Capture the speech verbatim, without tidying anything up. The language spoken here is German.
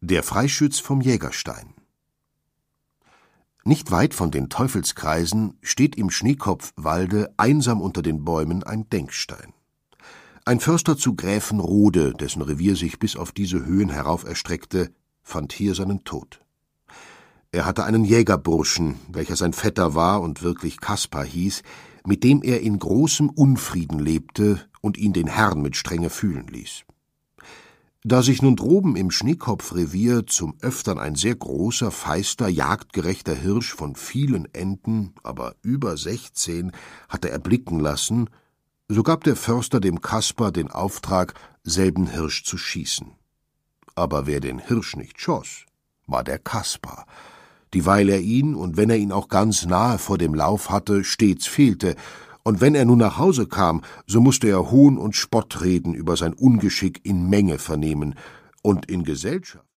Der Freischütz vom Jägerstein. Nicht weit von den Teufelskreisen steht im Schneekopfwalde einsam unter den Bäumen ein Denkstein. Ein Förster zu Gräfenrode, dessen Revier sich bis auf diese Höhen herauf erstreckte, fand hier seinen Tod. Er hatte einen Jägerburschen, welcher sein Vetter war und wirklich Kaspar hieß, mit dem er in großem Unfrieden lebte und ihn den Herrn mit Strenge fühlen ließ. Da sich nun droben im Schneekopfrevier zum Öftern ein sehr großer, feister, jagdgerechter Hirsch von vielen Enten, aber über sechzehn, hatte erblicken lassen, so gab der Förster dem Kaspar den Auftrag, selben Hirsch zu schießen. Aber wer den Hirsch nicht schoss, war der Kaspar, dieweil er ihn, und wenn er ihn auch ganz nahe vor dem Lauf hatte, stets fehlte, und wenn er nun nach Hause kam, so mußte er Hohn und Spottreden über sein Ungeschick in Menge vernehmen und in Gesellschaft.